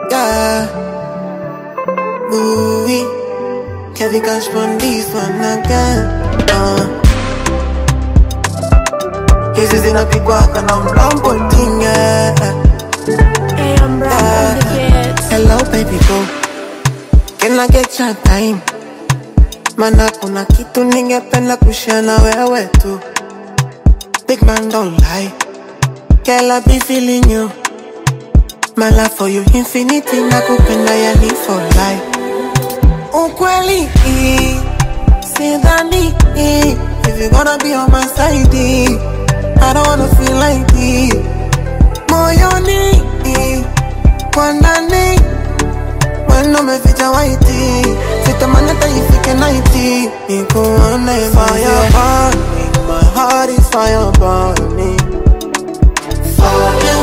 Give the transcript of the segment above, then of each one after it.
Yeah. Ooh-wee. Kevin Cash from this one again. Kisses in a big walk and I'm blunt thing, yeah. Hey, I'm Brown the kids. Hello, baby, go. Can I get your time? Mana kuna kitu ningependa kushare na wewe tu. Big man don't lie. Girl, I be feeling you. My love for you infinity, nakupenda yani for life. Ukweli, sidhani, if you gonna be on my side, I don't wanna feel like this. Moyoni, kwa ndani, wendo meficha waiti, sitamani hata ifike nighti, nikuone fire burning, my heart is fire burning. For you,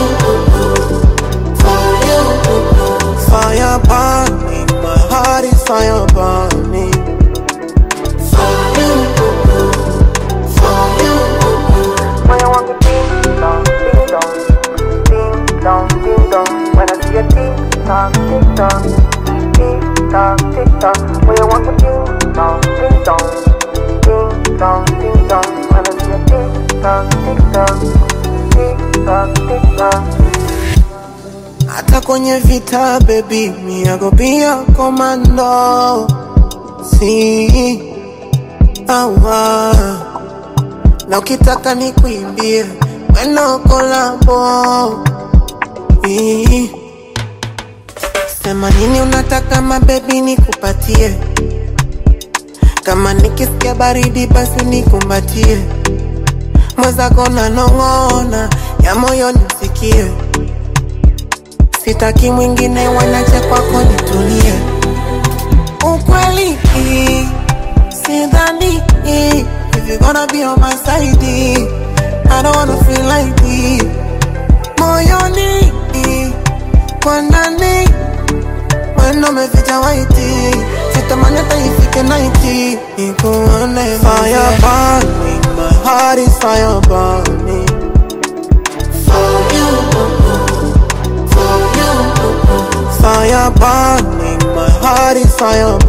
fire burning, my heart is fire burning. For you, when you want to ding dong, ding dong, ding dong, ding dong. When I see a ding dong, ding dong, ding dong, ding dong. When you want to ding dong, ding dong, ding dong, ding dong. When I see a ding dong, ding dong, ding dong, ding dong. Hata kwenye vita, baby, me I go be a commando. See, awa. Na ukitaka nikuimbie, weno kolabo. Sema nini unataka mabebi nikupatie. Kama nikisikia baridi basi nikumbatie. Mwezako na nongona, ya moyo nisikie. Sitaki mwingine wanache kwako nitulie. Ukweli, sidhani, if you gonna be on my side, I don't wanna feel like this. Moyoni, kwa ndani, wendo meficha waiti, sitamani hata ifike nighti, nikuone fire burning, my heart is fire burning. For you, fire burning, my heart is fire